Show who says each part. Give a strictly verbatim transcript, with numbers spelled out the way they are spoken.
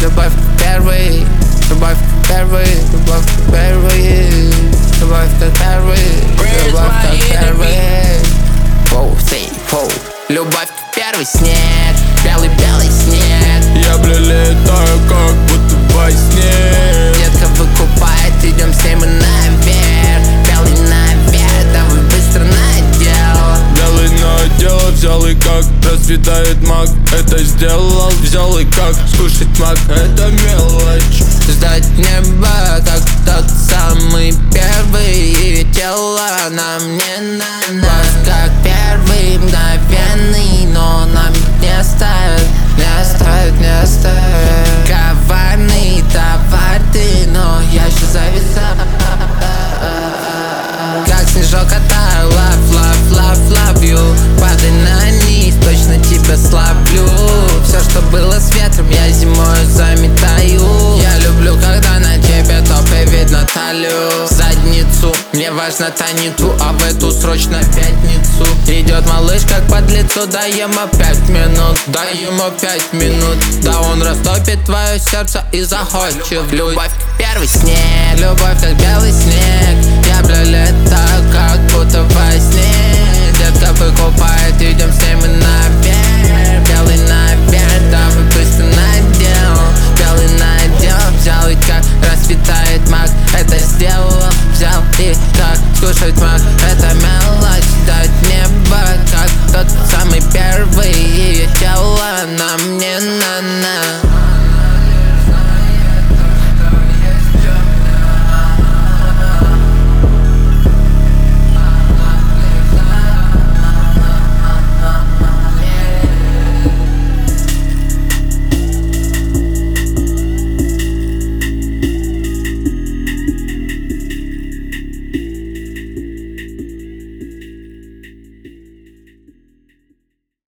Speaker 1: Любовь первый, любовь первый, любовь первый, любовь как первый, любовь как первый. Фоу, сей, фоу. Любовь как первый снег, белый-белый снег.
Speaker 2: Я, бля, летаю, как будто во сне.
Speaker 1: Детка выкупает, идем с ней мы наверх. Белый наверх, давай быстро надел.
Speaker 2: Белый надел, взял и как расцветает мак. Это сделал, взял и как скушать мак. Это мелочь.
Speaker 1: Ждать неба, как тот самый первый. И тело нам не надо. Вас как первый, мгновенный, но нам не оставит, не оставит, не оставит. Коварный товар ты, но я еще зависаю. Как снежок от love, love, love, love you. Падай на низ, точно тебя слаблю. Все, что было с ветром, я зимой заметаю. Я люблю, когда на тебе топе видно талию. Задницу, мне важно тониту, а в эту срочно пятницу. Идет малыш как под лицо, дай ему пять минут, дай ему пять минут. Да он растопит твое сердце и захочет в любовь. Первый снег, любовь как белый снег. Я, бля, летаю, как будто во сне. Детка выкупает, идем с ней мы наверх. Белый наверх, давай быстро надел. Белый надел, взял и как расцветает мак. Это сделал, взял и как скушать мак. Это мелочь, дать небо, как тот самый первый. Ее тело нам не надо.